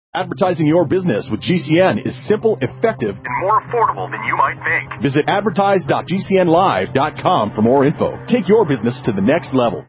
Advertising your business with GCN is simple, effective, and more affordable than you might think. Visit advertise.gcnlive.com for more info. Take your business to the next level.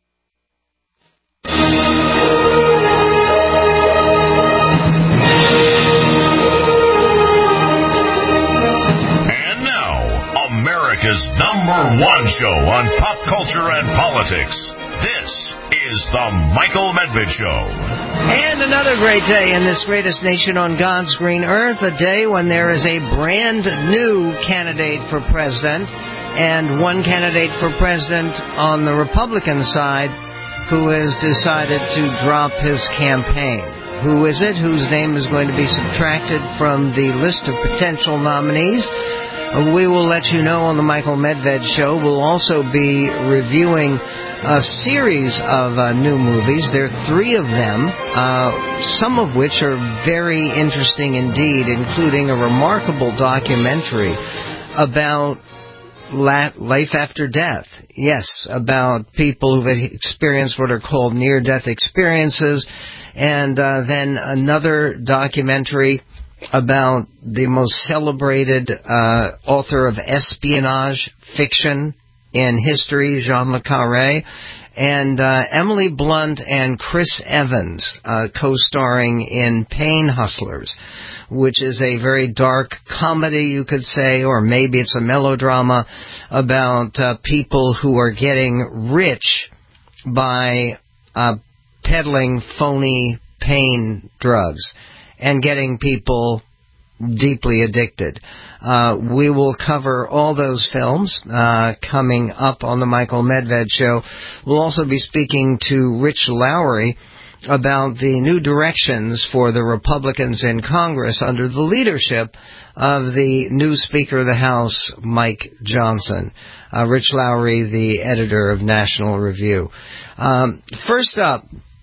And now, America's #1 show on pop culture and politics. This is the Michael Medved Show. And another great day in this greatest nation on God's green earth, a day when there is a brand new candidate for president, and one candidate for president on the Republican side who has decided to drop his campaign. Who is it? Whose name is going to be subtracted from the list of potential nominees? We will let you know on the Michael Medved Show. We'll also be reviewing a series of new movies. There are 3 of them, some of which are very interesting indeed, including a remarkable documentary about life after death. Yes, about people who've experienced what are called near-death experiences, and then another documentary about the most celebrated author of espionage fiction in history, Jean Le Carré, and Emily Blunt and Chris Evans co-starring in Pain Hustlers, which is a very dark comedy, you could say, or maybe it's a melodrama about people who are getting rich by peddling phony pain drugs and getting people deeply addicted. We will cover all those films coming up on the Michael Medved Show. We'll also be speaking to Rich Lowry about the new directions for the Republicans in Congress under the leadership of the new Speaker of the House, Mike Johnson. Rich Lowry, the editor of National Review. First up,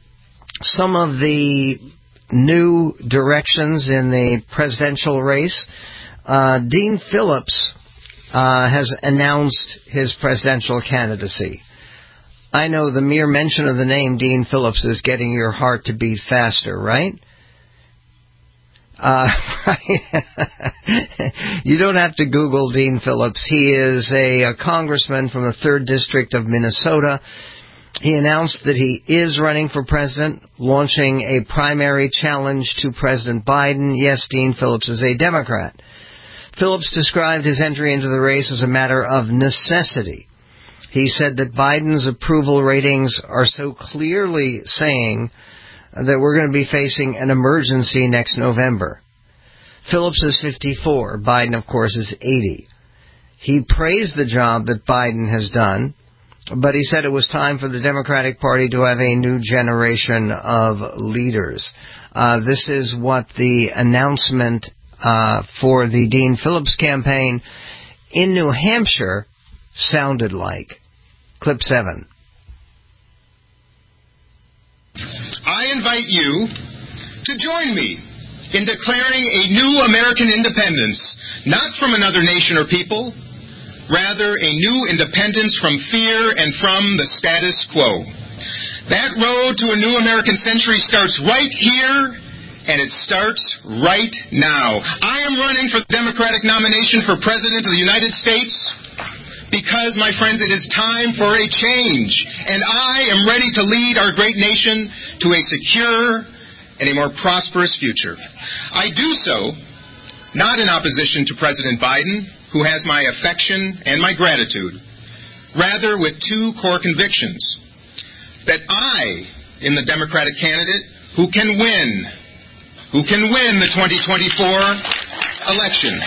some of the new directions in the presidential race. Dean Phillips has announced his presidential candidacy. I know the mere mention of the name Dean Phillips is getting your heart to beat faster, right? You don't have to Google Dean Phillips. He is a congressman from the 3rd District of Minnesota. He announced that he is running for president, launching a primary challenge to President Biden. Yes, Dean Phillips is a Democrat. Phillips described his entry into the race as a matter of necessity. He said that Biden's approval ratings are so clearly saying that we're going to be facing an emergency next November. Phillips is 54. Biden, of course, is 80. He praised the job that Biden has done, but he said it was time for the Democratic Party to have a new generation of leaders. This is what the announcement for the Dean Phillips campaign in New Hampshire sounded like. Clip 7. I invite you to join me in declaring a new American independence, not from another nation or people, rather, a new independence from fear and from the status quo. That road to a new American century starts right here, and it starts right now. I am running for the Democratic nomination for President of the United States because, my friends, it is time for a change, and I am ready to lead our great nation to a secure and a more prosperous future. I do so not in opposition to President Biden, who has my affection and my gratitude, rather with 2 core convictions. That I am the Democratic candidate who can win the 2024 election.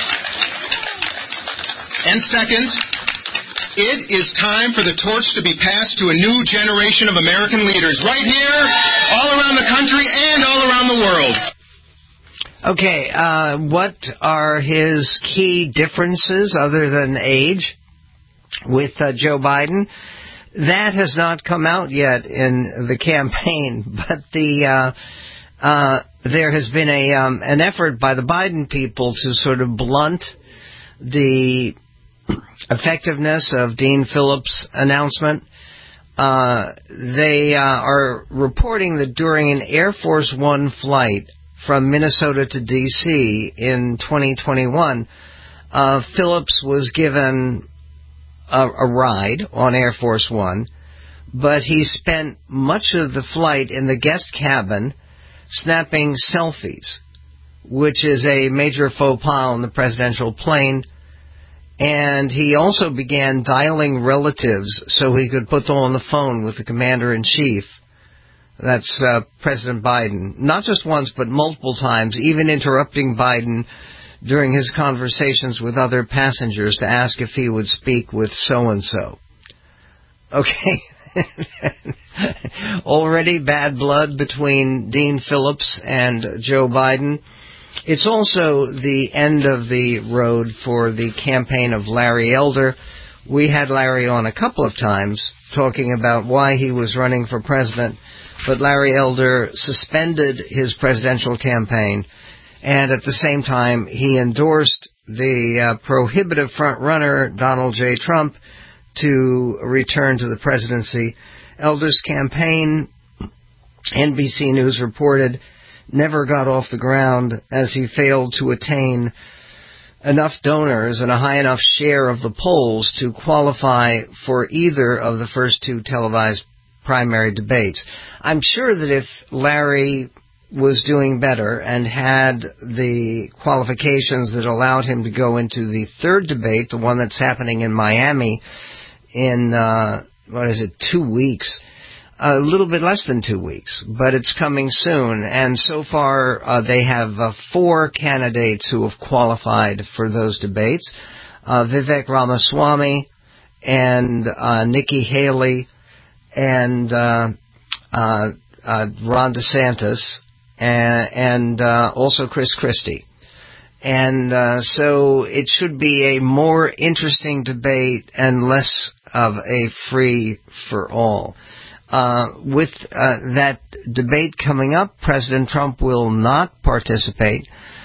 And second, it is time for the torch to be passed to a new generation of American leaders right here, all around the country, and all around the world. Okay, what are his key differences other than age with Joe Biden? That has not come out yet in the campaign, but there has been an effort by the Biden people to sort of blunt the effectiveness of Dean Phillips' announcement. They are reporting that during an Air Force One flight from Minnesota to D.C. in 2021, Phillips was given a ride on Air Force One, but he spent much of the flight in the guest cabin snapping selfies, which is a major faux pas on the presidential plane. And he also began dialing relatives so he could put them on the phone with the commander-in-chief. That's President Biden. Not just once, but multiple times, even interrupting Biden during his conversations with other passengers to ask if he would speak with so-and-so. Okay. Already bad blood between Dean Phillips and Joe Biden. It's also the end of the road for the campaign of Larry Elder. We had Larry on a couple of times talking about why he was running for president, but Larry Elder suspended his presidential campaign, and at the same time he endorsed the prohibitive front-runner Donald J. Trump to return to the presidency. Elder's campaign, NBC News reported, never got off the ground as he failed to attain enough donors and a high enough share of the polls to qualify for either of the first two televised primary debates. I'm sure that if Larry was doing better and had the qualifications that allowed him to go into the third debate, the one that's happening in Miami in, 2 weeks, a little bit less than 2 weeks, but it's coming soon. And so far, they have 4 candidates who have qualified for those debates. Vivek Ramaswamy and Nikki Haley and Ron DeSantis and also Chris Christie. And so it should be a more interesting debate and less of a free-for-all. With that debate coming up, President Trump will not participate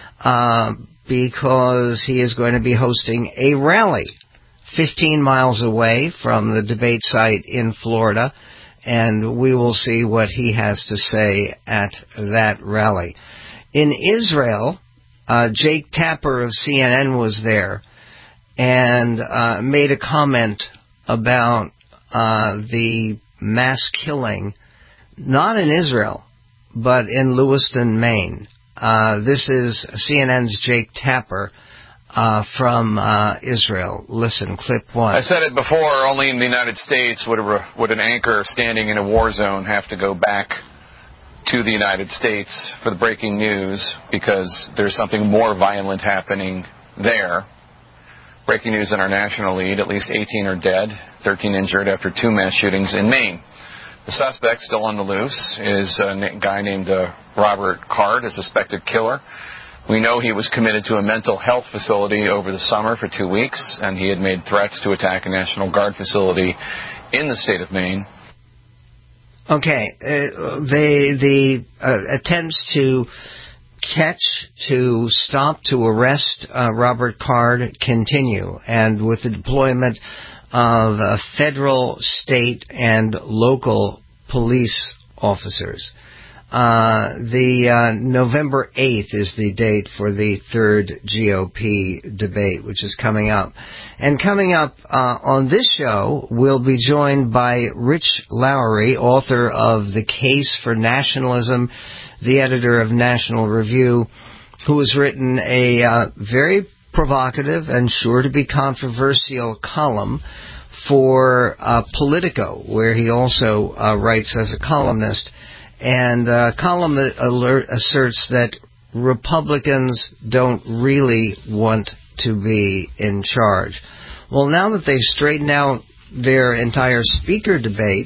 because he is going to be hosting a rally 15 miles away from the debate site in Florida, and we will see what he has to say at that rally. In Israel, Jake Tapper of CNN was there and made a comment about the mass killing, not in Israel, but in Lewiston, Maine. This is CNN's Jake Tapper from Israel. Listen, clip 1. I said it before, only in the United States would an anchor standing in a war zone have to go back to the United States for the breaking news because there's something more violent happening there. Breaking news in our national lead, at least 18 are dead, 13 injured after 2 mass shootings in Maine. The suspect, still on the loose, is a guy named Robert Card, a suspected killer. We know he was committed to a mental health facility over the summer for 2 weeks, and he had made threats to attack a National Guard facility in the state of Maine. Okay, the attempts to catch, to stop, to arrest Robert Card continue, and with the deployment of federal, state, and local police officers. The November 8th is the date for the third GOP debate, which is coming up. And coming up on this show, we'll be joined by Rich Lowry, author of The Case for Nationalism, the editor of National Review, who has written a very provocative and sure to be controversial column for Politico, where he also writes as a columnist, and a column that asserts that Republicans don't really want to be in charge. Well, now that they've straightened out their entire speaker debate,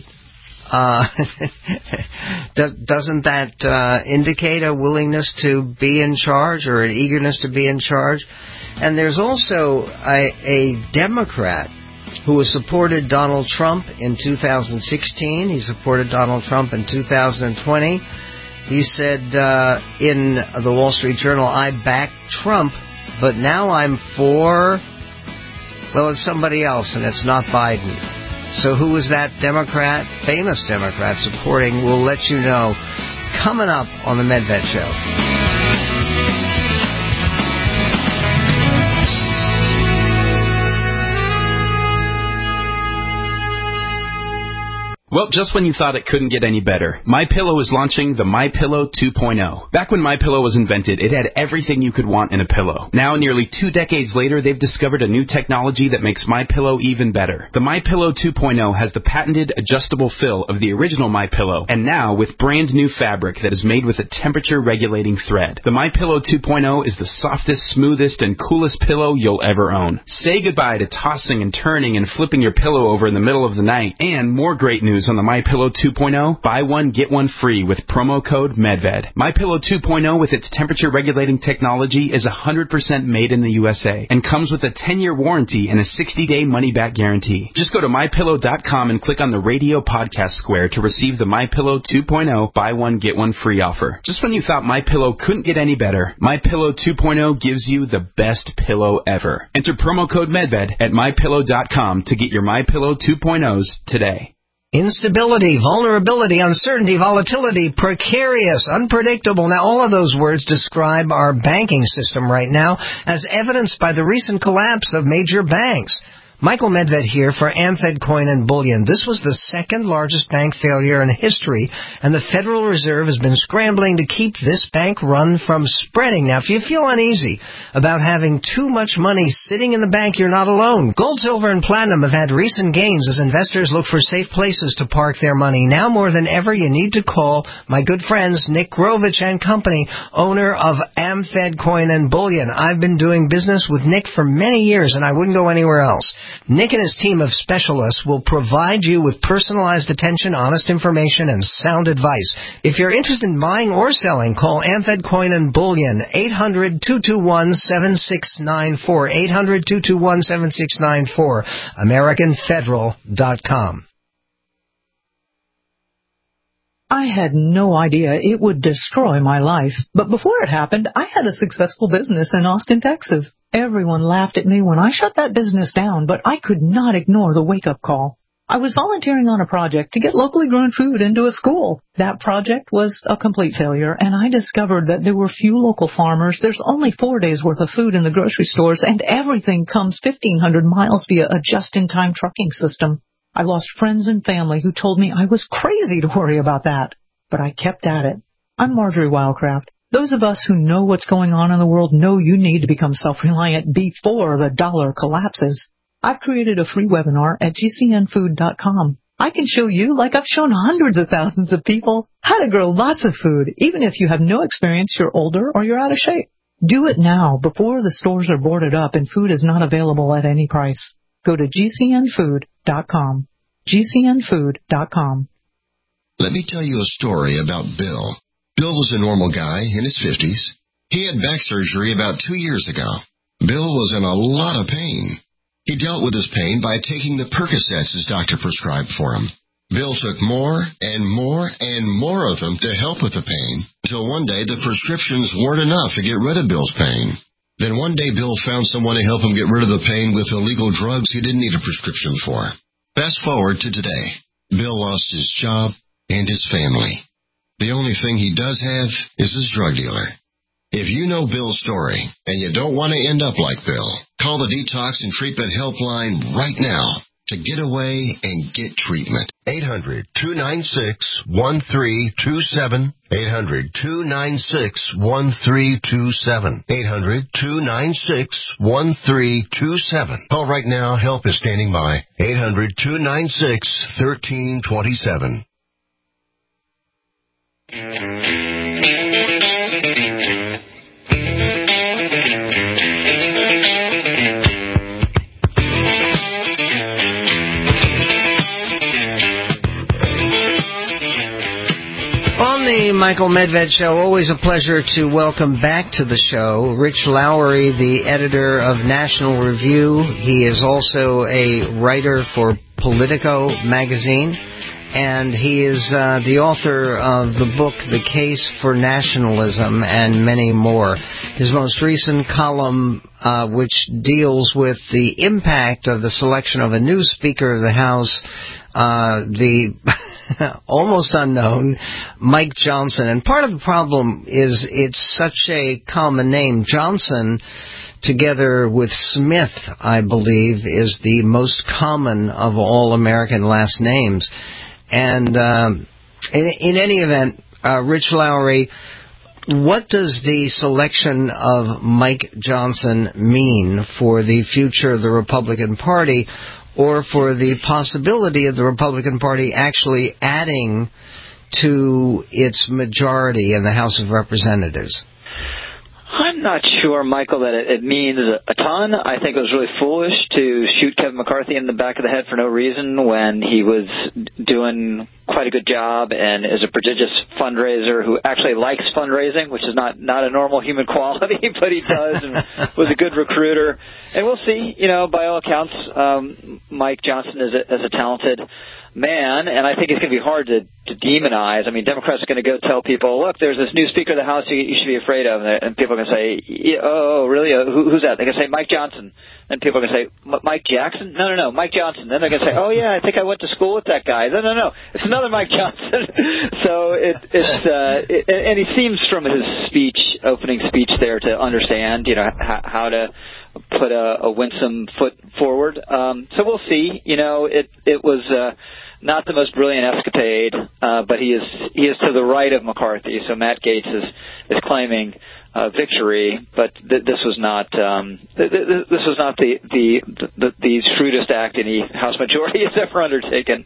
doesn't that indicate a willingness to be in charge or an eagerness to be in charge? And there's also a Democrat who has supported Donald Trump in 2016. He supported Donald Trump in 2020. He said in the Wall Street Journal, I backed Trump, but now I'm for, well, it's somebody else, and it's not Biden. So who is that Democrat, famous Democrat, supporting? We'll let you know coming up on the Medved Show. Well, just when you thought it couldn't get any better, MyPillow is launching the MyPillow 2.0. Back when MyPillow was invented, it had everything you could want in a pillow. Now, nearly 2 decades later, they've discovered a new technology that makes MyPillow even better. The MyPillow 2.0 has the patented adjustable fill of the original MyPillow, and now with brand new fabric that is made with a temperature-regulating thread. The MyPillow 2.0 is the softest, smoothest, and coolest pillow you'll ever own. Say goodbye to tossing and turning and flipping your pillow over in the middle of the night. And more great news on the MyPillow 2.0, buy one, get one free with promo code MEDVED. MyPillow 2.0 with its temperature-regulating technology is 100% made in the USA and comes with a 10-year warranty and a 60-day money-back guarantee. Just go to MyPillow.com and click on the radio podcast square to receive the MyPillow 2.0 buy one, get one free offer. Just when you thought MyPillow couldn't get any better, MyPillow 2.0 gives you the best pillow ever. Enter promo code MEDVED at MyPillow.com to get your MyPillow 2.0s today. Instability, vulnerability, uncertainty, volatility, precarious, unpredictable. Now, all of those words describe our banking system right now, as evidenced by the recent collapse of major banks. Michael Medved here for AmFed Coin and Bullion. This was the second largest bank failure in history, and the Federal Reserve has been scrambling to keep this bank run from spreading. Now, if you feel uneasy about having too much money sitting in the bank, you're not alone. Gold, silver, and platinum have had recent gains as investors look for safe places to park their money. Now more than ever, you need to call my good friends Nick Grovich and Company, owner of AmFed Coin and Bullion. I've been doing business with Nick for many years, and I wouldn't go anywhere else. Nick and his team of specialists will provide you with personalized attention, honest information, and sound advice. If you're interested in buying or selling, call AmFed Coin and Bullion, 800-221-7694, 800-221-7694, AmericanFederal.com. I had no idea it would destroy my life, but before it happened, I had a successful business in Austin, Texas. Everyone laughed at me when I shut that business down, but I could not ignore the wake-up call. I was volunteering on a project to get locally grown food into a school. That project was a complete failure, and I discovered that there were few local farmers. There's only 4 days' worth of food in the grocery stores, and everything comes 1,500 miles via a just-in-time trucking system. I lost friends and family who told me I was crazy to worry about that, but I kept at it. I'm Marjorie Wildcraft. Those of us who know what's going on in the world know you need to become self-reliant before the dollar collapses. I've created a free webinar at GCNfood.com. I can show you, like I've shown hundreds of thousands of people, how to grow lots of food, even if you have no experience, you're older, or you're out of shape. Do it now, before the stores are boarded up and food is not available at any price. Go to GCNfood.com. GCNfood.com. Let me tell you a story about Bill. Bill was a normal guy in his 50s. He had back surgery about 2 years ago. Bill was in a lot of pain. He dealt with his pain by taking the Percocets his doctor prescribed for him. Bill took more and more and more of them to help with the pain, until one day the prescriptions weren't enough to get rid of Bill's pain. Then one day Bill found someone to help him get rid of the pain with illegal drugs he didn't need a prescription for. Fast forward to today. Bill lost his job and his family. The only thing he does have is his drug dealer. If you know Bill's story and you don't want to end up like Bill, call the Detox and Treatment Helpline right now to get away and get treatment. 800-296-1327. 800-296-1327. 800-296-1327. Call right now. Help is standing by. 800-296-1327. On the Michael Medved Show, always a pleasure to welcome back to the show Rich Lowry, the editor of National Review. He is also a writer for Politico magazine, and he is the author of the book The Case for Nationalism and many more. His most recent column, which deals with the impact of the selection of a new Speaker of the House, the almost unknown Mike Johnson. And part of the problem is it's such a common name. Johnson, together with Smith, I believe, is the most common of all American last names. And in any event, Rich Lowry, what does the selection of Mike Johnson mean for the future of the Republican Party, or for the possibility of the Republican Party actually adding to its majority in the House of Representatives? I'm not sure, Michael, that it means a ton. I think it was really foolish to shoot Kevin McCarthy in the back of the head for no reason when he was doing quite a good job and is a prodigious fundraiser who actually likes fundraising, which is not a normal human quality, but he does, and was a good recruiter. And we'll see, by all accounts, Mike Johnson is a talented man, and I think it's going to be hard to demonize. I mean, Democrats are going to go tell people, look, there's this new Speaker of the House you should be afraid of, and people are going to say, oh, really? Who's that? They're going to say Mike Johnson. And people are going to say, Mike Jackson? No, Mike Johnson. Then they're going to say, oh, yeah, I think I went to school with that guy. No, it's another Mike Johnson. So and he seems from his opening speech there to understand, how to put a winsome foot forward. So we'll see. It was not the most brilliant escapade, but he is to the right of McCarthy. So Matt Gaetz is claiming victory, but this was not the shrewdest act any House majority has ever undertaken.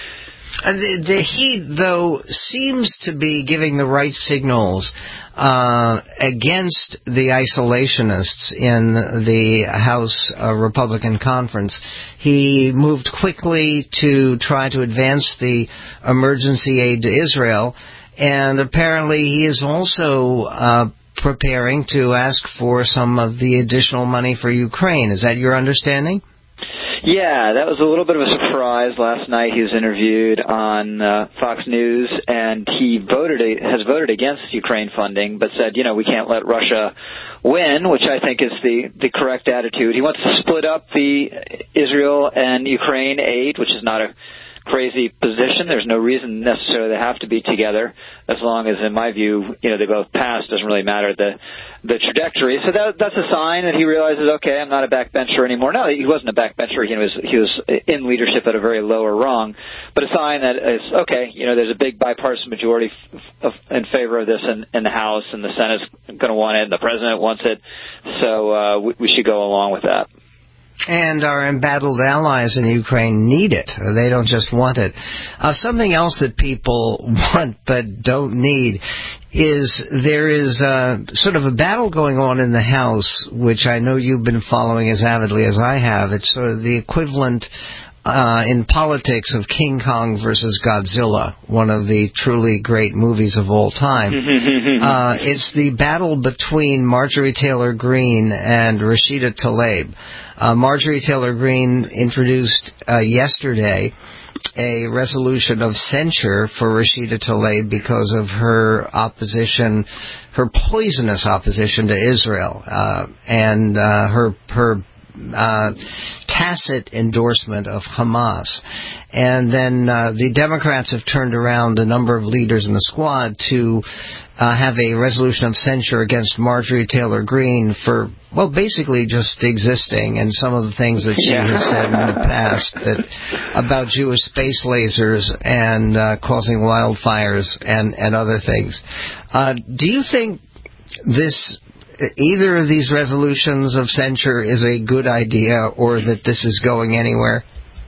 He, though, seems to be giving the right signals against the isolationists in the House Republican Conference. He moved quickly to try to advance the emergency aid to Israel, and apparently he is also preparing to ask for some of the additional money for Ukraine. Is that your understanding? Yeah, that was a little bit of a surprise. Last night he was interviewed on Fox News, and he has voted against Ukraine funding, but said, we can't let Russia win, which I think is the correct attitude. He wants to split up the Israel and Ukraine aid, which is not a crazy position. There's no reason necessarily they have to be together, as long as, in my view, they both pass. Doesn't really matter the trajectory. So that's a sign that he realizes, okay, I'm not a backbencher anymore. No, he wasn't a backbencher. He was in leadership at a very lower rung, but a sign that is, okay, there's a big bipartisan majority in favor of this in the House, and the Senate's going to want it, and the President wants it. So we should go along with that. And our embattled allies in Ukraine need it. They don't just want it. Something else that people want but don't need is there is sort of a battle going on in the House, which I know you've been following as avidly as I have. It's sort of the equivalent in politics of King Kong versus Godzilla, one of the truly great movies of all time. It's the battle between Marjorie Taylor Greene and Rashida Tlaib. Marjorie Taylor Greene introduced yesterday a resolution of censure for Rashida Tlaib because of her opposition, her poisonous opposition to Israel, and her tacit endorsement of Hamas. And then the Democrats have turned around a number of leaders in the squad to have a resolution of censure against Marjorie Taylor Greene for, well, basically just existing, and some of the things that she has said in the past about Jewish space lasers and causing wildfires and other things. Do you think either of these resolutions of censure is a good idea, or that this is going anywhere?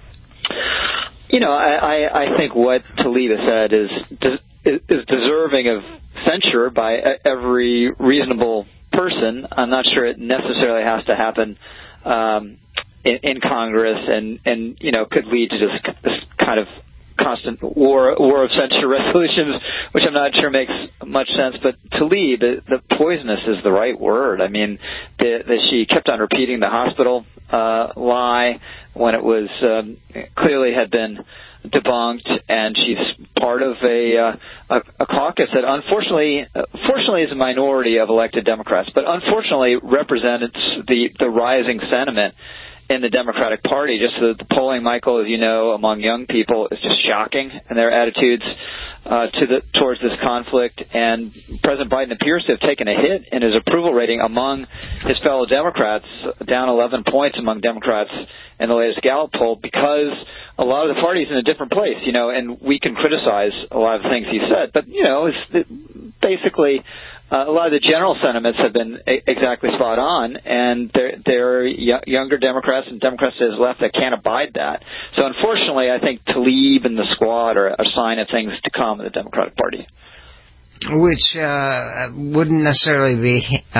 I think what Tlaib said is deserving of censure by every reasonable person. I'm not sure it necessarily has to happen in Congress, and could lead to this kind of constant war of censure resolutions, which I'm not sure makes much sense. But Tlaib, the poisonous is the right word. I mean, she kept on repeating the hospital lie when it was clearly had been debunked, and she's part of a caucus that fortunately is a minority of elected Democrats, but unfortunately represents the rising sentiment in the Democratic Party. Just the polling, Michael, as you know, among young people is just shocking, and their attitudes towards this conflict, and President Biden appears to have taken a hit in his approval rating among his fellow Democrats, down 11 points among Democrats in the latest Gallup poll, because a lot of the party's in a different place, and we can criticize a lot of the things he said, but, basically a lot of the general sentiments have been exactly spot on, and there are younger Democrats and Democrats to his left that can't abide that. So unfortunately, I think Tlaib and the squad are a sign of things to come in the Democratic Party. Which wouldn't necessarily be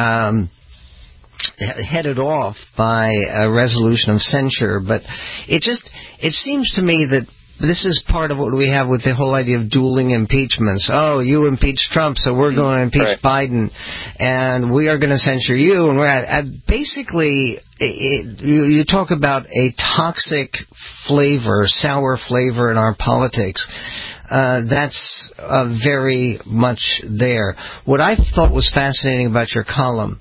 headed off by a resolution of censure, but it seems to me that this is part of what we have with the whole idea of dueling impeachments. Oh, you impeached Trump, so we're going to impeach Biden, and we are going to censure you. And basically, you talk about a toxic flavor, sour flavor in our politics. That's very much there. What I thought was fascinating about your column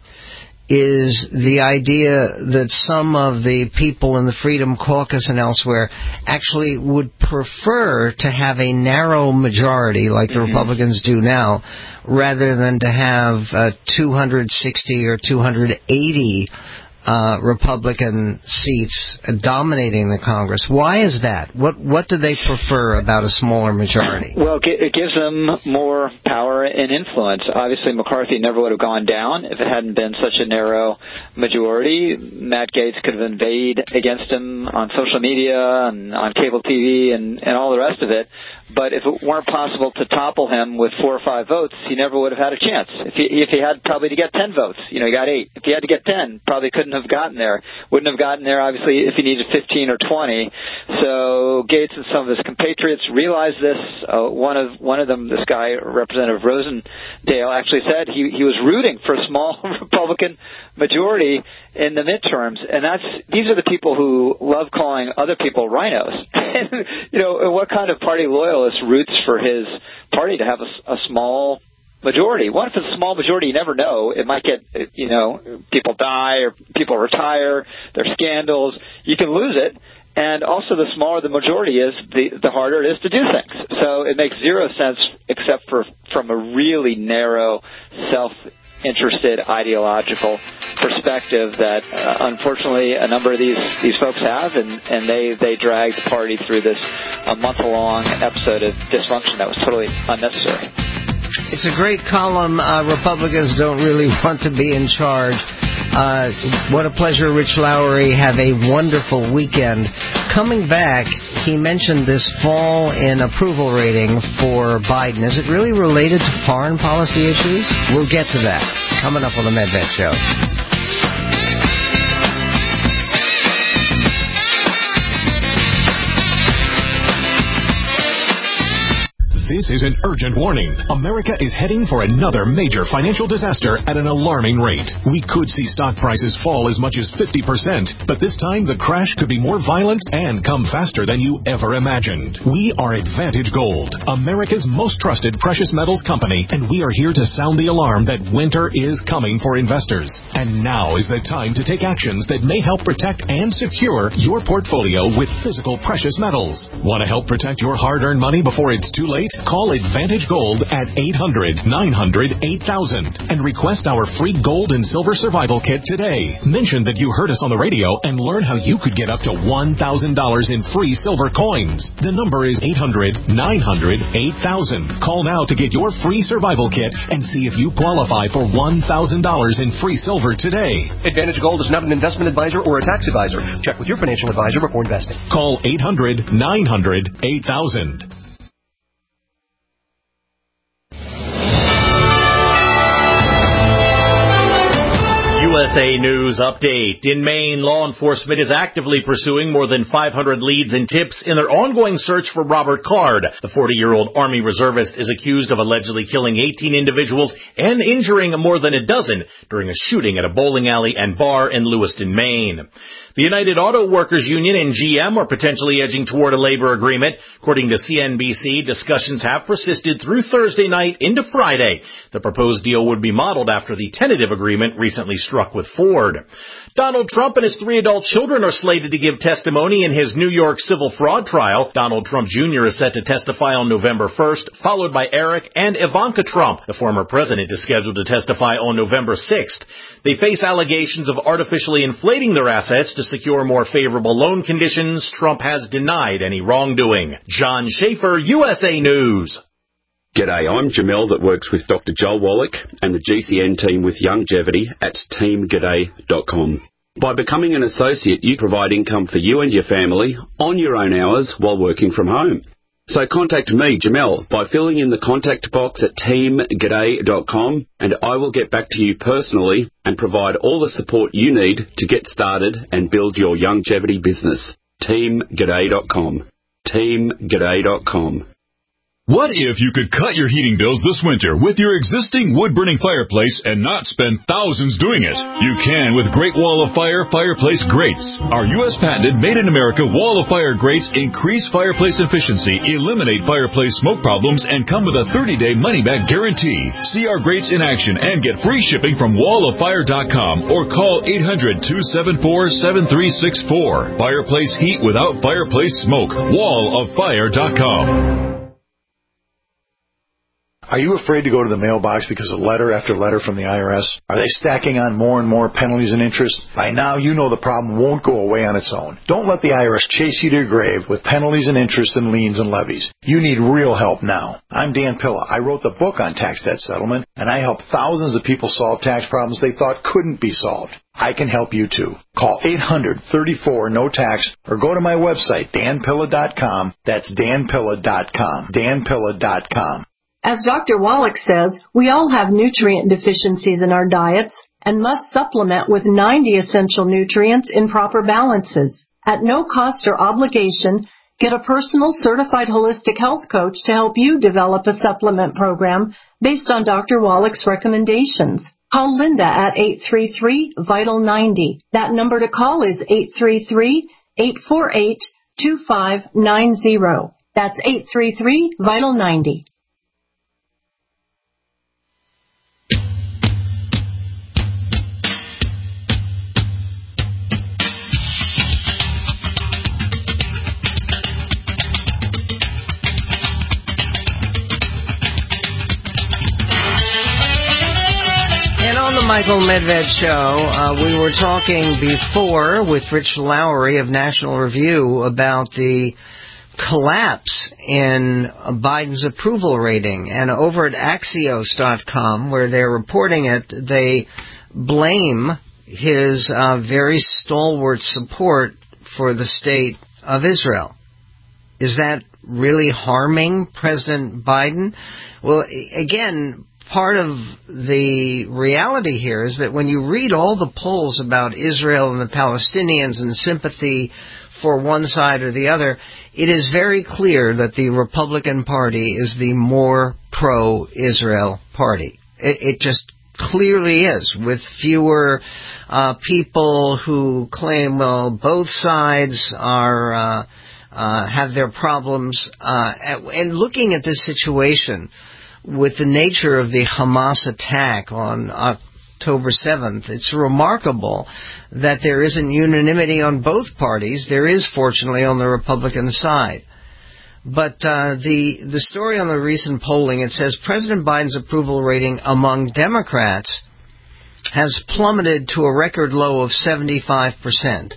is the idea that some of the people in the Freedom Caucus and elsewhere actually would prefer to have a narrow majority like the Republicans do now, rather than to have 260 or 280 Republican seats dominating the Congress. Why is that? What do they prefer about a smaller majority? Well, it gives them more power and influence. Obviously, McCarthy never would have gone down if it hadn't been such a narrow majority. Matt Gaetz could have inveighed against him on social media and on cable TV and all the rest of it. But if it weren't possible to topple him with 4 or 5 votes, he never would have had a chance. If he had probably to get 10 votes, he got 8. If he had to get 10, probably couldn't have gotten there. Wouldn't have gotten there, obviously, if he needed 15 or 20. So Gaetz and some of his compatriots realized this. One of them, this guy, Representative Rosendale, actually said he was rooting for a small Republican majority in the midterms, and these are the people who love calling other people rhinos. What kind of party loyalist roots for his party to have a small majority? What if it's a small majority? You never know. It might get, people die or people retire. There's scandals. You can lose it. And also, the smaller the majority is, the harder it is to do things. So it makes zero sense except from a really narrow, self-interested, ideological perspective that, unfortunately, a number of these folks have, and they dragged the party through this month-long episode of dysfunction that was totally unnecessary. It's a great column. Republicans don't really want to be in charge. What a pleasure, Rich Lowry. Have a wonderful weekend. Coming back, he mentioned this fall in approval rating for Biden. Is it really related to foreign policy issues? We'll get to that coming up on the Medved Show. This is an urgent warning. America is heading for another major financial disaster at an alarming rate. We could see stock prices fall as much as 50%, but this time the crash could be more violent and come faster than you ever imagined. We are Advantage Gold, America's most trusted precious metals company, and we are here to sound the alarm that winter is coming for investors. And now is the time to take actions that may help protect and secure your portfolio with physical precious metals. Want to help protect your hard-earned money before it's too late? Call Advantage Gold at 800-900-8000 and request our free gold and silver survival kit today. Mention that you heard us on the radio and learn how you could get up to $1,000 in free silver coins. The number is 800-900-8000. Call now to get your free survival kit and see if you qualify for $1,000 in free silver today. Advantage Gold is not an investment advisor or a tax advisor. Check with your financial advisor before investing. Call 800-900-8000. USA News Update. In Maine, law enforcement is actively pursuing more than 500 leads and tips in their ongoing search for Robert Card. The 40-year-old Army reservist is accused of allegedly killing 18 individuals and injuring more than a dozen during a shooting at a bowling alley and bar in Lewiston, Maine. The United Auto Workers Union and GM are potentially edging toward a labor agreement. According to CNBC, discussions have persisted through Thursday night into Friday. The proposed deal would be modeled after the tentative agreement recently struck talk with Ford. Donald Trump and his 3 adult children are slated to give testimony in his New York civil fraud trial. Donald Trump Jr. is set to testify on November 1st, followed by Eric and Ivanka Trump. The former president is scheduled to testify on November 6th. They face allegations of artificially inflating their assets to secure more favorable loan conditions. Trump has denied any wrongdoing. John Schaefer, USA News. G'day, I'm Jamel that works with Dr. Joel Wallach and the GCN team with Longevity at teamg'day.com. By becoming an associate, you provide income for you and your family on your own hours while working from home. So contact me, Jamel, by filling in the contact box at teamg'day.com, and I will get back to you personally and provide all the support you need to get started and build your longevity business. teamg'day.com. teamg'day.com. What if you could cut your heating bills this winter with your existing wood-burning fireplace and not spend thousands doing it? You can with Great Wall of Fire fireplace grates. Our U.S. patented made-in-America Wall of Fire grates increase fireplace efficiency, eliminate fireplace smoke problems, and come with a 30-day money-back guarantee. See our grates in action and get free shipping from walloffire.com or call 800-274-7364. Fireplace heat without fireplace smoke. walloffire.com. Are you afraid to go to the mailbox because of letter after letter from the IRS? Are they stacking on more and more penalties and interest? By now, you know the problem won't go away on its own. Don't let the IRS chase you to your grave with penalties and interest and liens and levies. You need real help now. I'm Dan Pilla. I wrote the book on tax debt settlement, and I help thousands of people solve tax problems they thought couldn't be solved. I can help you too. Call 800-34-NO-TAX or go to my website, danpilla.com. That's danpilla.com. danpilla.com. As Dr. Wallach says, we all have nutrient deficiencies in our diets and must supplement with 90 essential nutrients in proper balances. At no cost or obligation, get a personal certified holistic health coach to help you develop a supplement program based on Dr. Wallach's recommendations. Call Linda at 833-VITAL-90. That number to call is 833-848-2590. That's 833-VITAL-90. Michael Medved Show. We were talking before with Rich Lowry of National Review about the collapse in Biden's approval rating. And over at Axios.com, where they're reporting it, they blame his very stalwart support for the state of Israel. Is that really harming President Biden? Well, again, part of the reality here is that when you read all the polls about Israel and the Palestinians and sympathy for one side or the other, it is very clear that the Republican Party is the more pro-Israel party. It just clearly is, with fewer people who claim, well, both sides are have their problems. And looking at this situation, with the nature of the Hamas attack on October 7th, it's remarkable that there isn't unanimity on both parties. There is, fortunately, on the Republican side. But the story on the recent polling, it says President Biden's approval rating among Democrats has plummeted to a record low of 75%,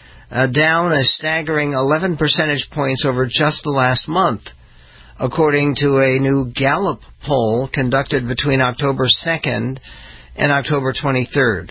down a staggering 11 percentage points over just the last month, according to a new Gallup poll conducted between October 2nd and October 23rd.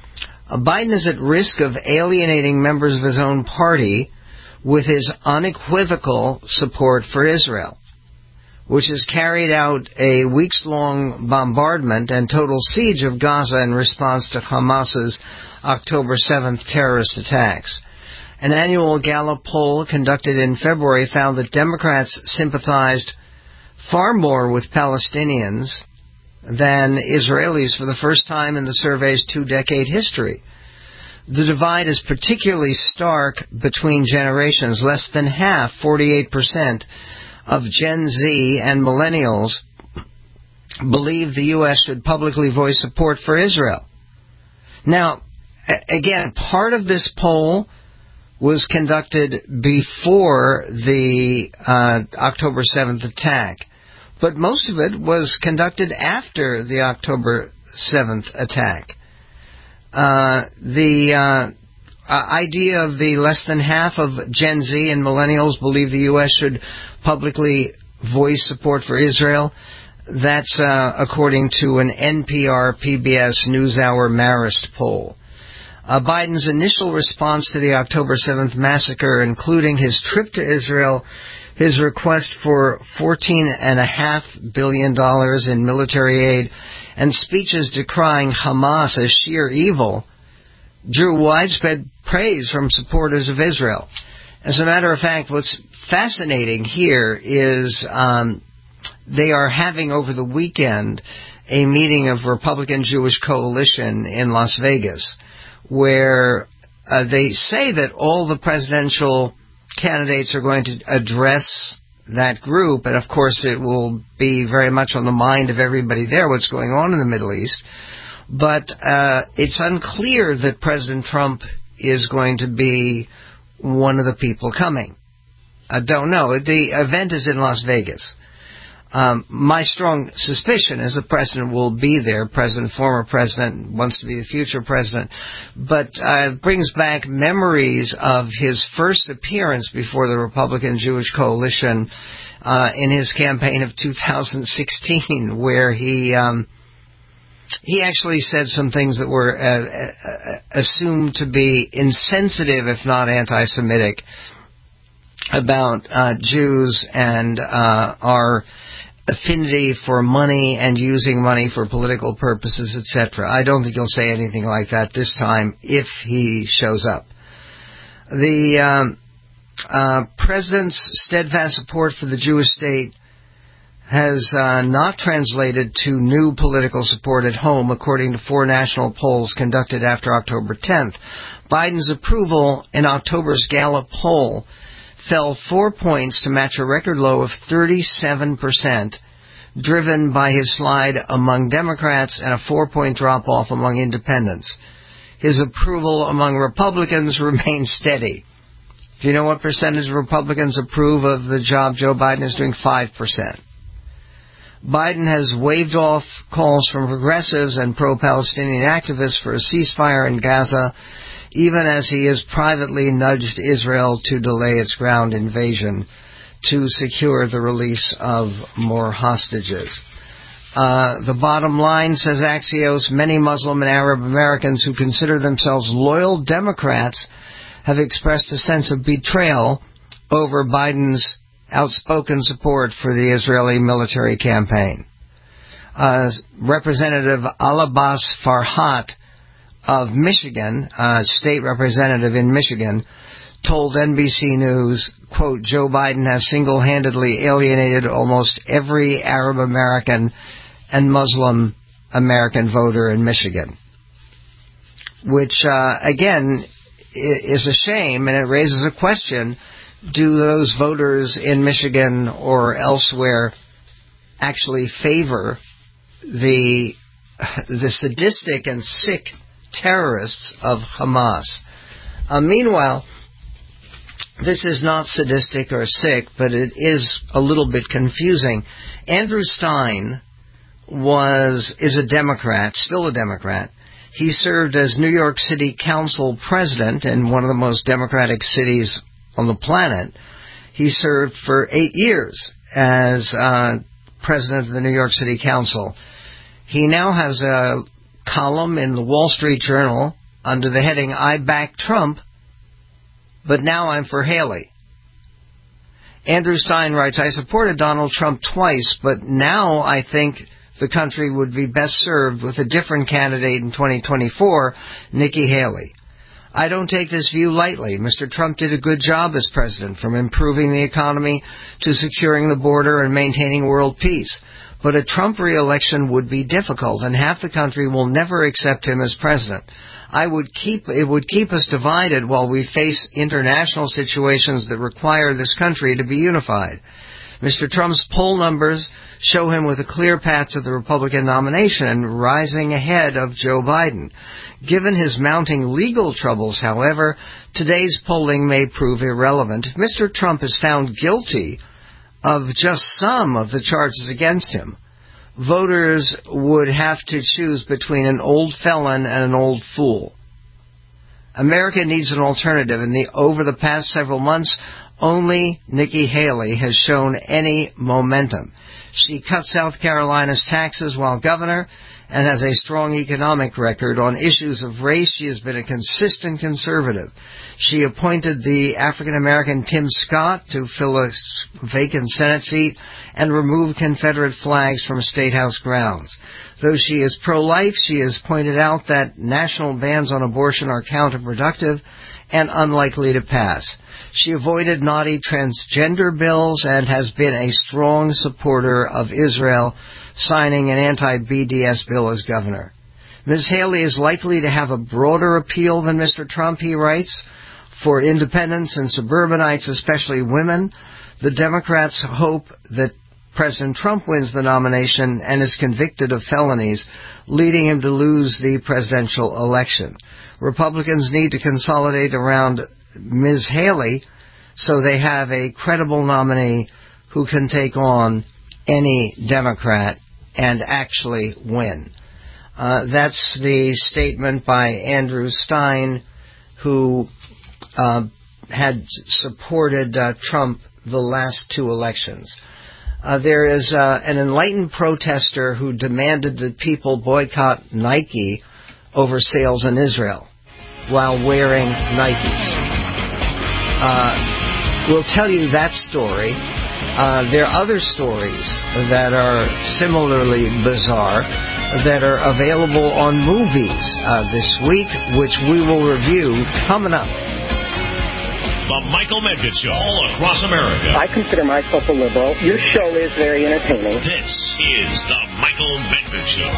Biden is at risk of alienating members of his own party with his unequivocal support for Israel, which has carried out a weeks-long bombardment and total siege of Gaza in response to Hamas's October 7th terrorist attacks. An annual Gallup poll conducted in February found that Democrats sympathized far more with Palestinians than Israelis for the first time in the survey's two-decade history. The divide is particularly stark between generations. Less than half, 48%, of Gen Z and millennials believe the U.S. should publicly voice support for Israel. Now, again, part of this poll was conducted before the October 7th attack, but most of it was conducted after the October 7th attack. The idea of the less than half of Gen Z and millennials believe the U.S. should publicly voice support for Israel, that's according to an NPR PBS NewsHour Marist poll. Biden's initial response to the October 7th massacre, including his trip to Israel, his request for $14.5 billion in military aid, and speeches decrying Hamas as sheer evil, drew widespread praise from supporters of Israel. As a matter of fact, what's fascinating here is they are having over the weekend a meeting of Republican Jewish Coalition in Las Vegas, where they say that all the presidential candidates are going to address that group, and of course it will be very much on the mind of everybody there what's going on in the Middle East. But it's unclear that President Trump is going to be one of the people coming. I don't know. The event is in Las Vegas. My strong suspicion is the president will be there. Former president, wants to be the future president. But it brings back memories of his first appearance before the Republican Jewish Coalition in his campaign of 2016, where he actually said some things that were assumed to be insensitive, if not anti-Semitic, about Jews and our affinity for money and using money for political purposes, etc. I don't think he'll say anything like that this time if he shows up. The president's steadfast support for the Jewish state has not translated to new political support at home, according to 4 national polls conducted after October 10th. Biden's approval in October's Gallup poll fell 4 points to match a record low of 37%, driven by his slide among Democrats and a 4-point drop-off among independents. His approval among Republicans remains steady. Do you know what percentage of Republicans approve of the job Joe Biden is doing? 5%. Biden has waved off calls from progressives and pro-Palestinian activists for a ceasefire in Gaza, even as he has privately nudged Israel to delay its ground invasion to secure the release of more hostages. The bottom line, says Axios, many Muslim and Arab Americans who consider themselves loyal Democrats have expressed a sense of betrayal over Biden's outspoken support for the Israeli military campaign. Representative Alabas Farhat of Michigan, state representative in Michigan, told NBC News, quote, Joe Biden has single-handedly alienated almost every Arab American and Muslim American voter in Michigan, which, again, is a shame, and it raises a question. Do those voters in Michigan or elsewhere actually favor the sadistic and sick terrorists of Hamas? Meanwhile, this is not sadistic or sick, but it is a little bit confusing. Andrew Stein is a Democrat, still a Democrat. He served as New York City Council president in one of the most democratic cities on the planet. He served for 8 years as president of the New York City Council. He now has a column in the Wall Street Journal under the heading, I back Trump, but now I'm for Haley. Andrew Stein writes, I supported Donald Trump twice, but now I think the country would be best served with a different candidate in 2024, Nikki Haley. I don't take this view lightly. Mr. Trump did a good job as president, from improving the economy to securing the border and maintaining world peace. But a Trump re-election would be difficult, and half the country will never accept him as president. It would keep us divided while we face international situations that require this country to be unified. Mr. Trump's poll numbers show him with a clear path to the Republican nomination and rising ahead of Joe Biden. Given his mounting legal troubles, however, today's polling may prove irrelevant. If Mr. Trump is found guilty of just some of the charges against him, voters would have to choose between an old felon and an old fool. America needs an alternative, and over the past several months, only Nikki Haley has shown any momentum. She cut South Carolina's taxes while governor and has a strong economic record. On issues of race, she has been a consistent conservative. She appointed the African-American Tim Scott to fill a vacant Senate seat and remove Confederate flags from State House grounds. Though she is pro-life, she has pointed out that national bans on abortion are counterproductive and unlikely to pass. She avoided naughty transgender bills and has been a strong supporter of Israel, signing an anti-BDS bill as governor. Ms. Haley is likely to have a broader appeal than Mr. Trump, he writes. For independents and suburbanites, especially women, the Democrats hope that President Trump wins the nomination and is convicted of felonies, leading him to lose the presidential election. Republicans need to consolidate around Ms. Haley so they have a credible nominee who can take on any Democrat and actually win. That's the statement by Andrew Stein, who had supported Trump the last two elections. There is an enlightened protester who demanded that people boycott Nike over sales in Israel while wearing Nikes. We'll tell you that story. There are other stories that are similarly bizarre that are available on movies this week, which we will review coming up. The Michael Medved Show, all across America. I consider myself a liberal. Your show is very entertaining. This is the Michael Medved Show.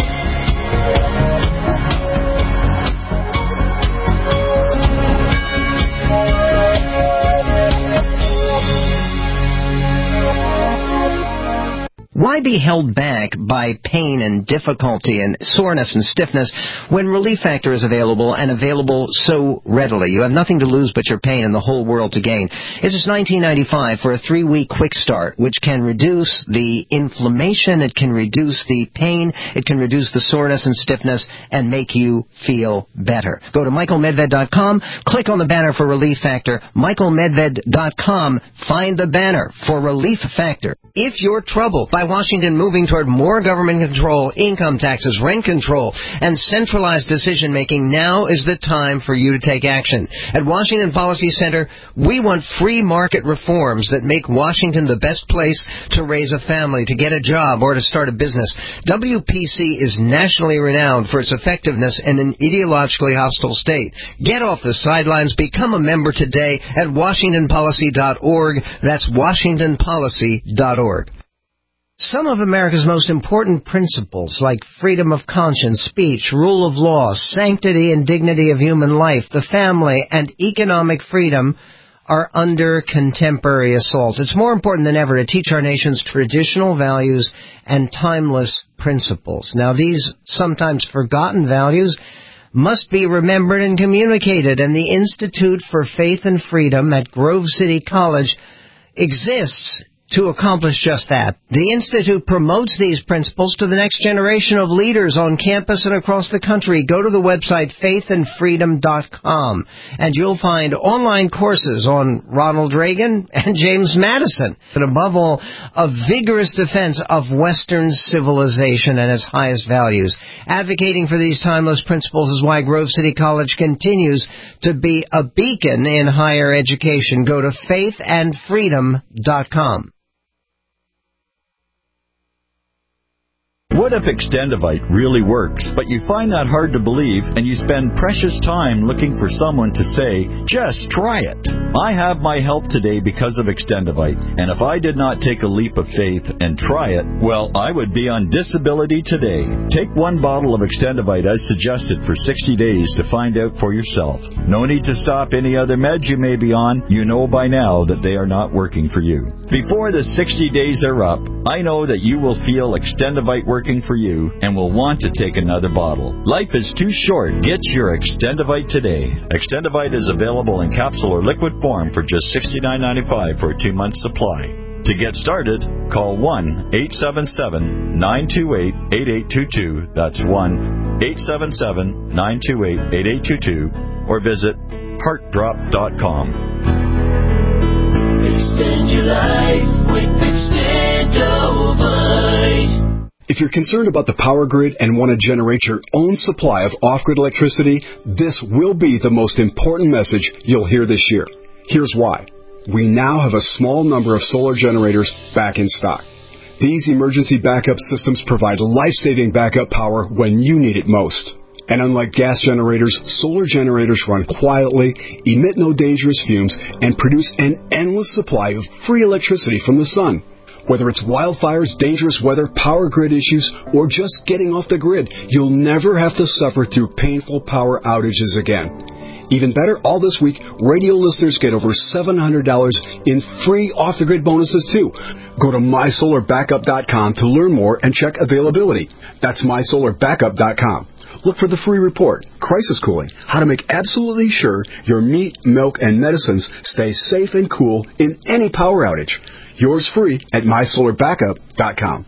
Why be held back by pain and difficulty and soreness and stiffness when Relief Factor is available and available so readily? You have nothing to lose but your pain and the whole world to gain. It's just $19.95 for a 3-week quick start, which can reduce the inflammation, it can reduce the pain, it can reduce the soreness and stiffness, and make you feel better. Go to michaelmedved.com, click on the banner for Relief Factor, michaelmedved.com, find the banner for Relief Factor. If you're troubled by Washington moving toward more government control, income taxes, rent control, and centralized decision-making, now is the time for you to take action. At Washington Policy Center, we want free market reforms that make Washington the best place to raise a family, to get a job, or to start a business. WPC is nationally renowned for its effectiveness in an ideologically hostile state. Get off the sidelines. Become a member today at WashingtonPolicy.org. That's WashingtonPolicy.org. Some of America's most important principles, like freedom of conscience, speech, rule of law, sanctity and dignity of human life, the family, and economic freedom, are under contemporary assault. It's more important than ever to teach our nation's traditional values and timeless principles. Now, these sometimes forgotten values must be remembered and communicated, and the Institute for Faith and Freedom at Grove City College exists to accomplish just that. The Institute promotes these principles to the next generation of leaders on campus and across the country. Go to the website faithandfreedom.com and you'll find online courses on Ronald Reagan and James Madison. And above all, a vigorous defense of Western civilization and its highest values. Advocating for these timeless principles is why Grove City College continues to be a beacon in higher education. Go to faithandfreedom.com. What if Extendivite really works, but you find that hard to believe and you spend precious time looking for someone to say, just try it? I have my help today because of Extendivite, and if I did not take a leap of faith and try it, well, I would be on disability today. Take one bottle of Extendivite as suggested for 60 days to find out for yourself. No need to stop any other meds you may be on. You know by now that they are not working for you. Before the 60 days are up, I know that you will feel Extendivite working for you and will want to take another bottle. Life is too short. Get your Extendivite today. Extendivite is available in capsule or liquid form for just $69.95 for a 2-month supply. To get started, call 1-877-928-8822. That's 1-877-928-8822. Or visit heartdrop.com. Extend your life with Extendivite. If you're concerned about the power grid and want to generate your own supply of off-grid electricity, this will be the most important message you'll hear this year. Here's why. We now have a small number of solar generators back in stock. These emergency backup systems provide life-saving backup power when you need it most. And unlike gas generators, solar generators run quietly, emit no dangerous fumes, and produce an endless supply of free electricity from the sun. Whether it's wildfires, dangerous weather, power grid issues, or just getting off the grid, you'll never have to suffer through painful power outages again. Even better, all this week, radio listeners get over $700 in free off-the-grid bonuses, too. Go to mysolarbackup.com to learn more and check availability. That's mysolarbackup.com. Look for the free report, Crisis Cooling, how to make absolutely sure your meat, milk, and medicines stay safe and cool in any power outage. Yours free at mysolarbackup.com.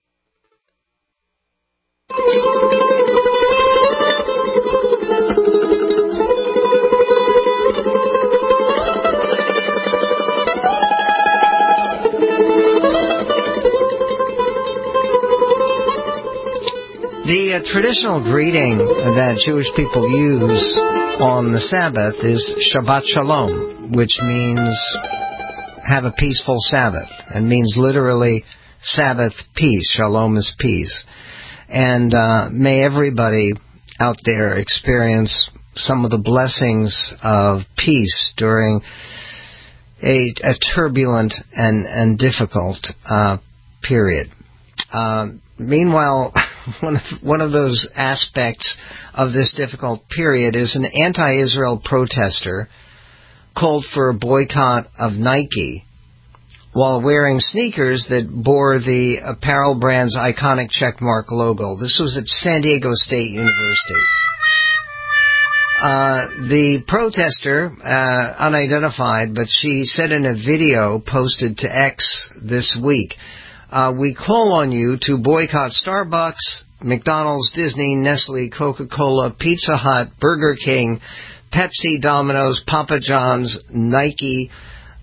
The traditional greeting that Jewish people use on the Sabbath is Shabbat Shalom, which means have a peaceful Sabbath, and means literally Sabbath peace. Shalom is peace. And may everybody out there experience some of the blessings of peace during a turbulent and difficult period. Meanwhile, one of those aspects of this difficult period is an anti-Israel protester called for a boycott of Nike while wearing sneakers that bore the apparel brand's iconic checkmark logo. This was at San Diego State University. The protester, unidentified, but she said in a video posted to X this week, we call on you to boycott Starbucks, McDonald's, Disney, Nestle, Coca-Cola, Pizza Hut, Burger King, Pepsi, Domino's, Papa John's, Nike,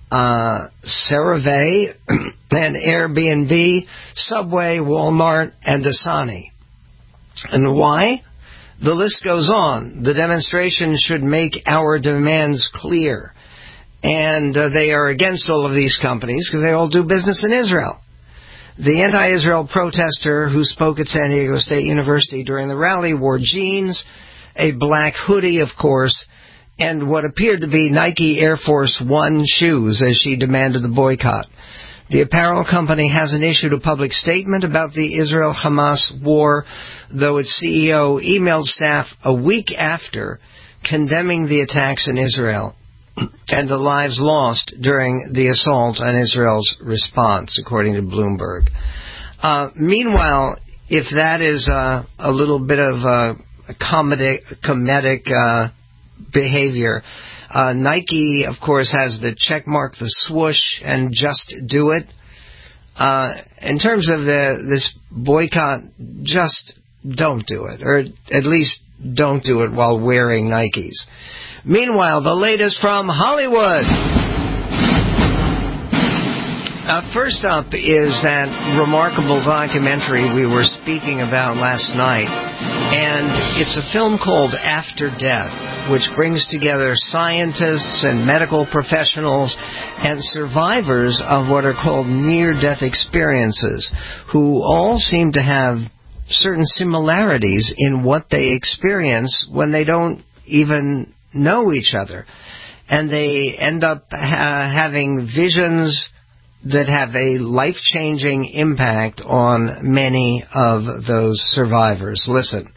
CeraVe, and Airbnb, Subway, Walmart, and Dasani. And why? The list goes on. The demonstration should make our demands clear. And they are against all of these companies because they all do business in Israel. The anti-Israel protester who spoke at San Diego State University during the rally wore jeans, a black hoodie, of course, and what appeared to be Nike Air Force One shoes as she demanded the boycott. The apparel company hasn't issued a public statement about the Israel-Hamas war, though its CEO emailed staff a week after condemning the attacks in Israel and the lives lost during the assault on Israel's response, according to Bloomberg. Meanwhile, if that is a little bit of a comedic behavior, Nike, of course, has the check mark, the swoosh, and Just Do It. In terms of this boycott, just don't do it, or at least don't do it while wearing Nikes. Meanwhile, the latest from Hollywood. First up is that remarkable documentary we were speaking about last night, and it's a film called After Death, which brings together scientists and medical professionals and survivors of what are called near-death experiences, who all seem to have certain similarities in what they experience when they don't even know each other. And they end up having visions that have a life-changing impact on many of those survivors. Listen.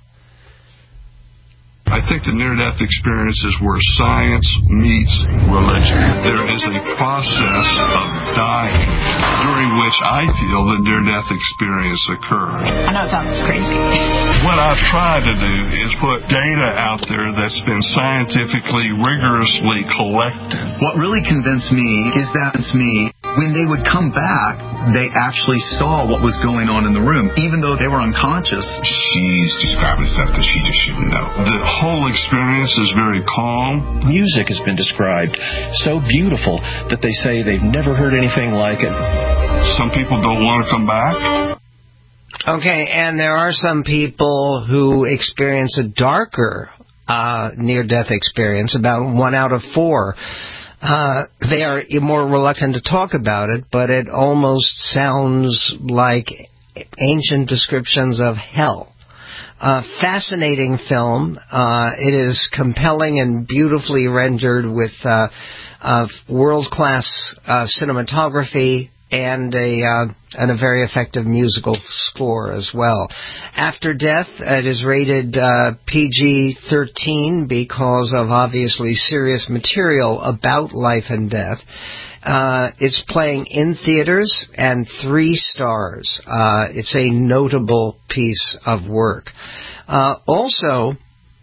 I think the near-death experience is where science meets religion. There is a process of dying during which I feel the near-death experience occurs. I know it sounds crazy. What I've tried to do is put data out there that's been scientifically, rigorously collected. What really convinced me is that when they would come back, they actually saw what was going on in the room, even though they were unconscious. She's describing stuff that she just shouldn't know. The whole experience is very calm. Music has been described so beautiful that they say they've never heard anything like it. Some people don't want to come back. Okay, and there are some people who experience a darker near-death experience, about 1 out of 4. They are more reluctant to talk about it, but it almost sounds like ancient descriptions of hell. Fascinating film. It is compelling and beautifully rendered with world-class cinematography and a very effective musical score as well. After Death, it is rated PG-13 because of obviously serious material about life and death. It's playing in theaters and 3 stars. It's a notable piece of work. Also,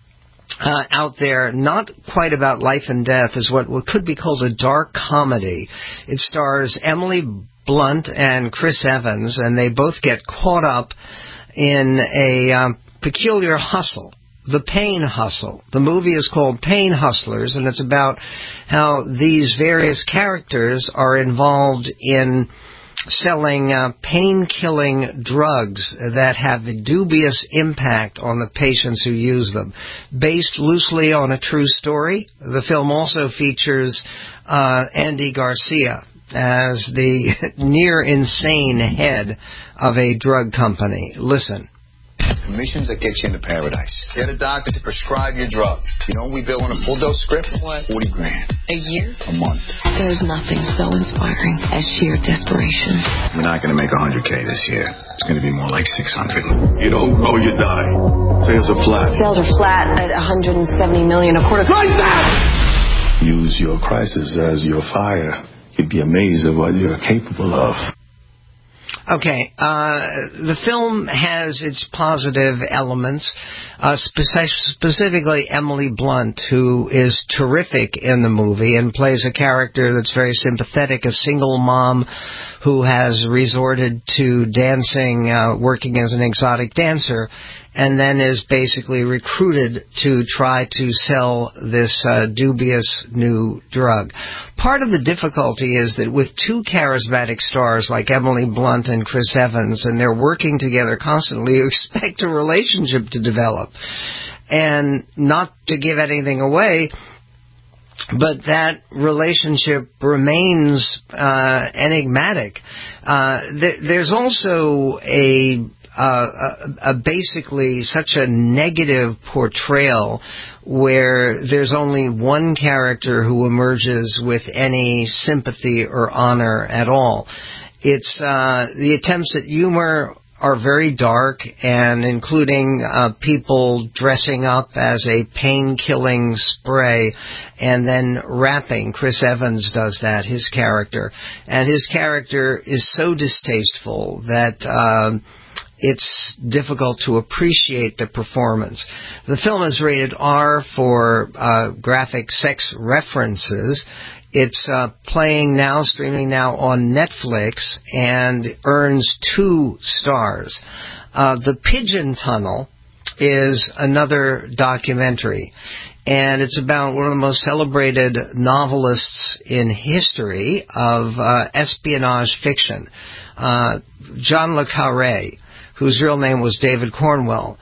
out there, not quite about life and death, is what could be called a dark comedy. It stars Emily Blunt and Chris Evans, and they both get caught up in a peculiar hustle. The Pain Hustle. The movie is called Pain Hustlers, and it's about how these various characters are involved in selling pain-killing drugs that have a dubious impact on the patients who use them. Based loosely on a true story, the film also features Andy Garcia as the near-insane head of a drug company. Listen. Commissions that get you into paradise. Get a doctor to prescribe your drug. You know what we bill on a full dose script? What? $40,000. A year? A month. There's nothing so inspiring as sheer desperation. We're not going to make $100K this year. It's going to be more like $600. You don't know you die. Sales are flat. Sales are flat at $170 million a quarter. Like that! Use your crisis as your fire. You'd be amazed at what you're capable of. Okay, the film has its positive elements, specifically Emily Blunt, who is terrific in the movie and plays a character that's very sympathetic, a single mom who has resorted to dancing, working as an exotic dancer, and then is basically recruited to try to sell this dubious new drug. Part of the difficulty is that with 2 charismatic stars like Emily Blunt and Chris Evans, and they're working together constantly, you expect a relationship to develop. And not to give anything away, but that relationship remains enigmatic. There's also a basically such a negative portrayal where there's only one character who emerges with any sympathy or honor at all. It's the attempts at humor are very dark, and including people dressing up as a pain-killing spray and then rapping. Chris Evans does that, his character. And his character is so distasteful that it's difficult to appreciate the performance. The film is rated R for graphic sex references. It's streaming now on Netflix, and earns 2 stars. The Pigeon Tunnel is another documentary, and it's about one of the most celebrated novelists in history of espionage fiction, John le Carré, whose real name was David Cornwell.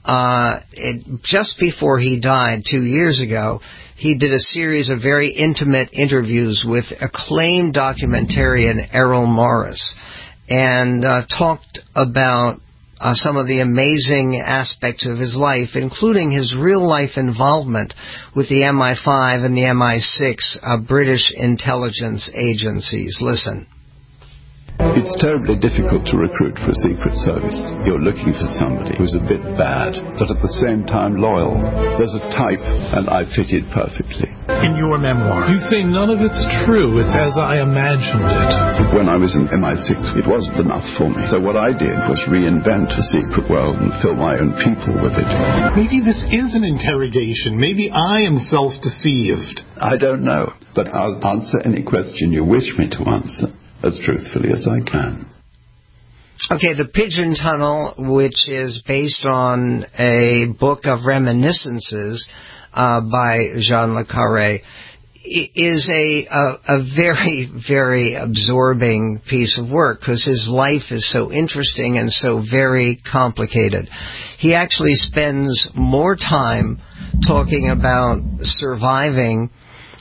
Just before he died 2 years ago, he did a series of very intimate interviews with acclaimed documentarian Errol Morris, and talked about some of the amazing aspects of his life, including his real-life involvement with the MI5 and the MI6 British intelligence agencies. Listen. It's terribly difficult to recruit for a secret service. You're looking for somebody who's a bit bad, but at the same time loyal. There's a type, and I fitted perfectly. In your memoir, you say none of it's true. It's as I imagined it. When I was in MI6, it wasn't enough for me. So what I did was reinvent the secret world and fill my own people with it. Maybe this is an interrogation. Maybe I am self-deceived. I don't know, but I'll answer any question you wish me to answer as truthfully as I can. Okay, The Pigeon Tunnel, which is based on a book of reminiscences by Jean le Carré, is a very, very absorbing piece of work because his life is so interesting and so very complicated. He actually spends more time talking about surviving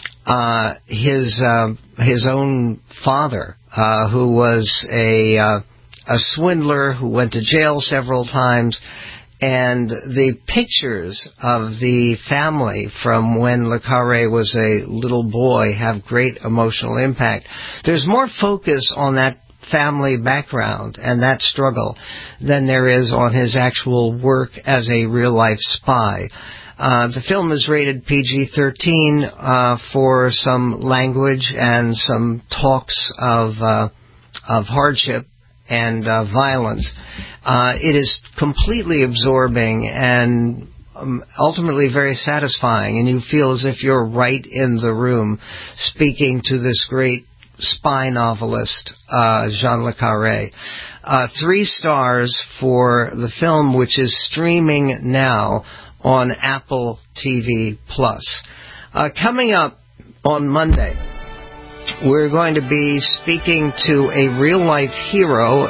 his own father, who was a swindler who went to jail several times, and the pictures of the family from when le Carré was a little boy have great emotional impact. There's more focus on that family background and that struggle than there is on his actual work as a real-life spy. The film is rated PG-13 for some language and some talks of hardship and violence. It is completely absorbing and ultimately very satisfying, and you feel as if you're right in the room speaking to this great spy novelist, Jean le Carré. 3 stars for the film, which is streaming now on Apple TV+. Coming up on Monday, we're going to be speaking to a real-life hero,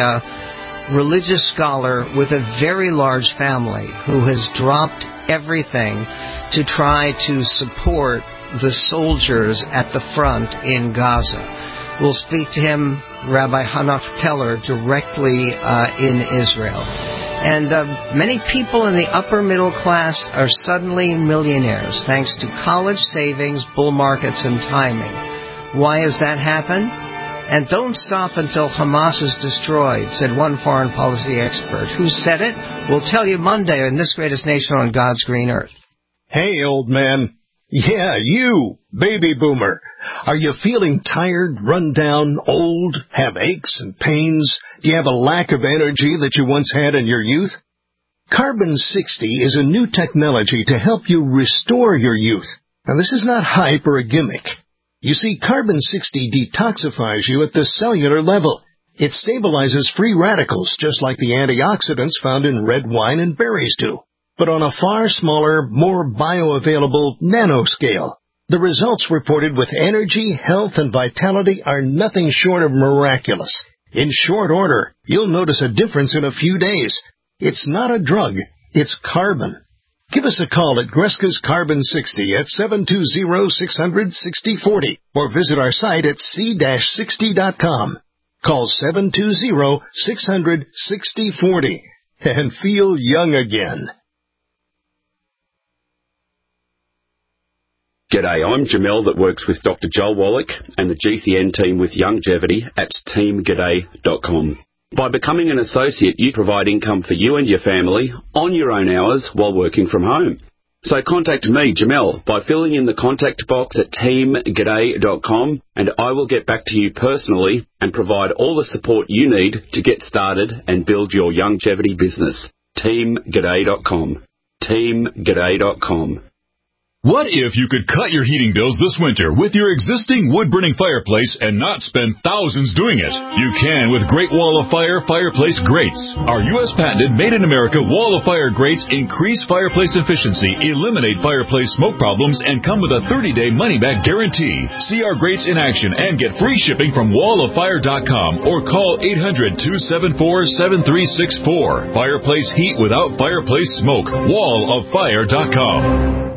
a religious scholar with a very large family who has dropped everything to try to support the soldiers at the front in Gaza. We'll speak to him, Rabbi Hanoch Teller, directly in Israel. And many people in the upper middle class are suddenly millionaires thanks to college savings, bull markets, and timing. Why has that happened? And don't stop until Hamas is destroyed, said one foreign policy expert. Who said it? We'll tell you Monday in This Greatest Nation on God's Green Earth. Hey, old man. Yeah, you, baby boomer. Are you feeling tired, run down, old, have aches and pains? Do you have a lack of energy that you once had in your youth? Carbon-60 is a new technology to help you restore your youth. Now, this is not hype or a gimmick. You see, Carbon-60 detoxifies you at the cellular level. It stabilizes free radicals, just like the antioxidants found in red wine and berries do, but on a far smaller, more bioavailable nanoscale. The results reported with energy, health, and vitality are nothing short of miraculous. In short order, you'll notice a difference in a few days. It's not a drug, it's carbon. Give us a call at Greska's Carbon-60 at 720-600-6040 or visit our site at c-60.com. Call 720-600-6040 and feel young again. G'day, I'm Jamel that works with Dr. Joel Wallach and the GCN team with Longevity at teamg'day.com. By becoming an associate, you provide income for you and your family on your own hours while working from home. So contact me, Jamel, by filling in the contact box at teamg'day.com, and I will get back to you personally and provide all the support you need to get started and build your longevity business. teamg'day.com. teamg'day.com. What if you could cut your heating bills this winter with your existing wood-burning fireplace and not spend thousands doing it? You can with Great Wall of Fire fireplace grates. Our U.S. patented made-in-America Wall of Fire grates increase fireplace efficiency, eliminate fireplace smoke problems, and come with a 30-day money-back guarantee. See our grates in action and get free shipping from walloffire.com or call 800-274-7364. Fireplace heat without fireplace smoke. walloffire.com.